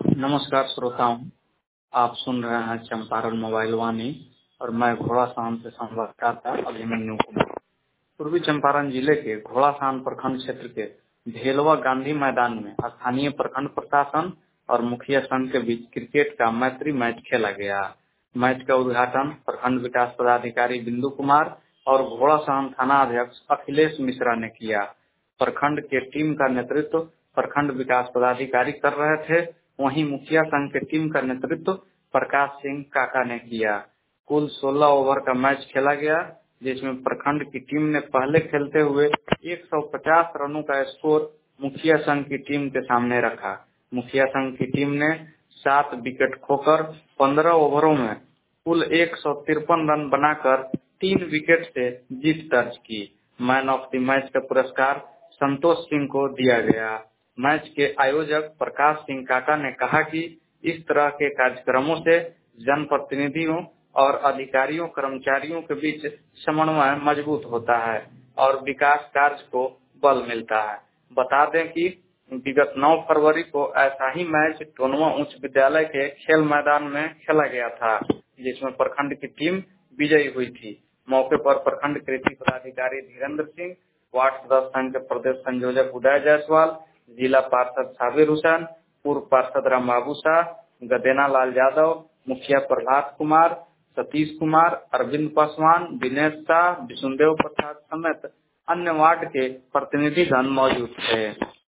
नमस्कार श्रोताओं, आप सुन रहे हैं चंपारण मोबाइल वाणी और मैं घोड़ासान से संवाददाता अभिमन्यु कुमार। पूर्वी चंपारण जिले के घोड़ासान प्रखंड क्षेत्र के भेलवा गांधी मैदान में स्थानीय प्रखंड प्रशासन और मुखिया संघ के बीच क्रिकेट का मैत्री मैच खेला गया। मैच का उद्घाटन प्रखंड विकास पदाधिकारी बिंदु कुमार और घोड़ासान थाना अध्यक्ष अखिलेश मिश्रा ने किया। प्रखंड के टीम का नेतृत्व प्रखंड विकास पदाधिकारी कर रहे थे, वहीं मुखिया संघ के टीम का नेतृत्व प्रकाश सिंह काका ने किया। कुल 16 ओवर का मैच खेला गया, जिसमें प्रखंड की टीम ने पहले खेलते हुए 150 रनों का स्कोर मुखिया संघ की टीम के सामने रखा। मुखिया संघ की टीम ने 7 विकेट खोकर 15 ओवरों में कुल 153 रन बनाकर 3 विकेट से जीत दर्ज की। मैन ऑफ द मैच का पुरस्कार संतोष सिंह को दिया गया। मैच के आयोजक प्रकाश सिंह काका ने कहा कि इस तरह के कार्यक्रमों से जनप्रतिनिधियों और अधिकारियों कर्मचारियों के बीच समन्वय मजबूत होता है और विकास कार्य को बल मिलता है। बता दें कि विगत 9 फरवरी को ऐसा ही मैच टोनवा उच्च विद्यालय के खेल मैदान में खेला गया था, जिसमें प्रखंड की टीम विजयी हुई थी। मौके पर प्रखंड कृषि पदाधिकारी धीरेन्द्र सिंह, वार्ड सदस्य संघ के प्रदेश संयोजक उदय जायसवाल, जिला पार्षद साबिर हुसैन, पूर्व पार्षद राम बाबू शाह, गदेना लाल यादव, मुखिया प्रभात कुमार, सतीश कुमार, अरविंद पासवान, दिनेश शाह, विष्णुदेव प्रसाद समेत अन्य वार्ड के प्रतिनिधिगण मौजूद थे।